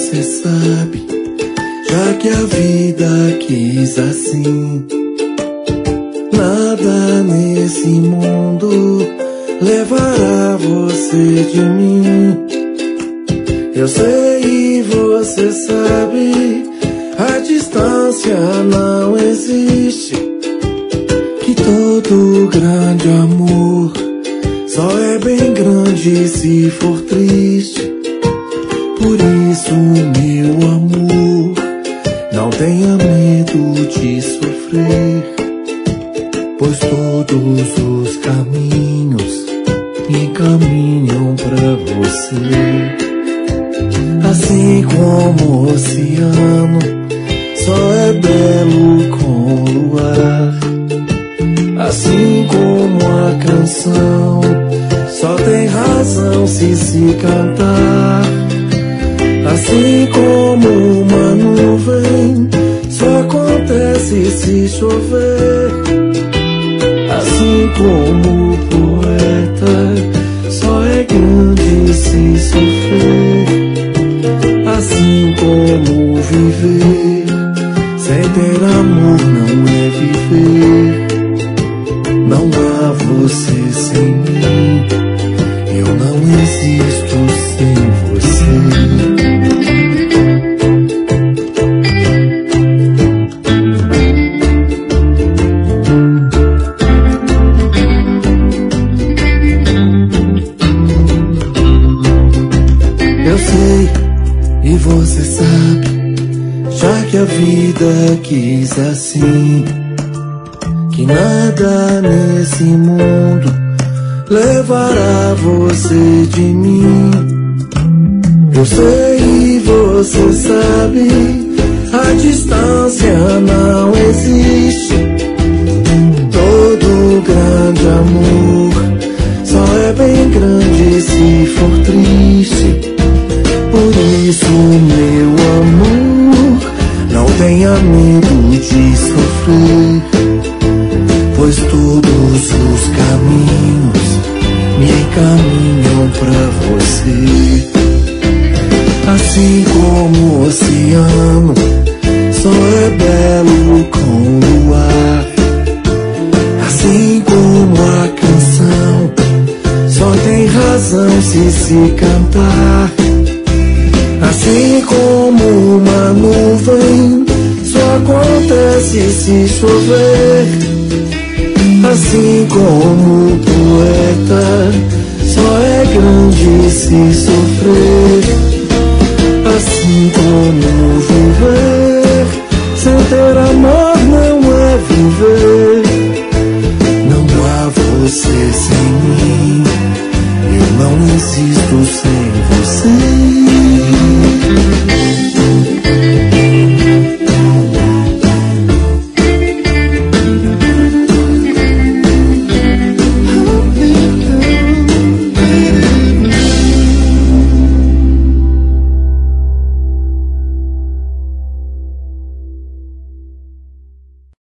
você sabe, já que a vida quis assim, nada nesse mundo levará você de mim. Eu sei e você sabe, a distância não existe, que todo grande amor só é bem grande se for triste. Por isso, meu amor, não tenha medo de sofrer, pois todos os caminhos me encaminham pra você. Assim como o oceano só é belo com luar, assim como a canção só tem razão se cantar, assim como uma nuvem só acontece se chover, assim como o poeta só é grande se sofrer, assim como viver sem ter amor não é viver. Não há você sem mim, eu não existo sem você. Eu sei e você sabe, já que a vida quis assim, que nada nesse mundo levará você de mim. Eu sei e você sabe, a distância não existe, todo grande amor só é bem grande se for triste. Por isso, meu amor, não tenha medo de sofrer, pois todos os caminhos me encaminham pra você. Assim como o oceano só é belo com luar, assim como a canção só tem razão se cantar, assim como uma nuvem só acontece se chover, assim como o poeta só é grande se sofrer, assim como viver sem ter amor não é viver. Não há você sem mim, eu não existo sem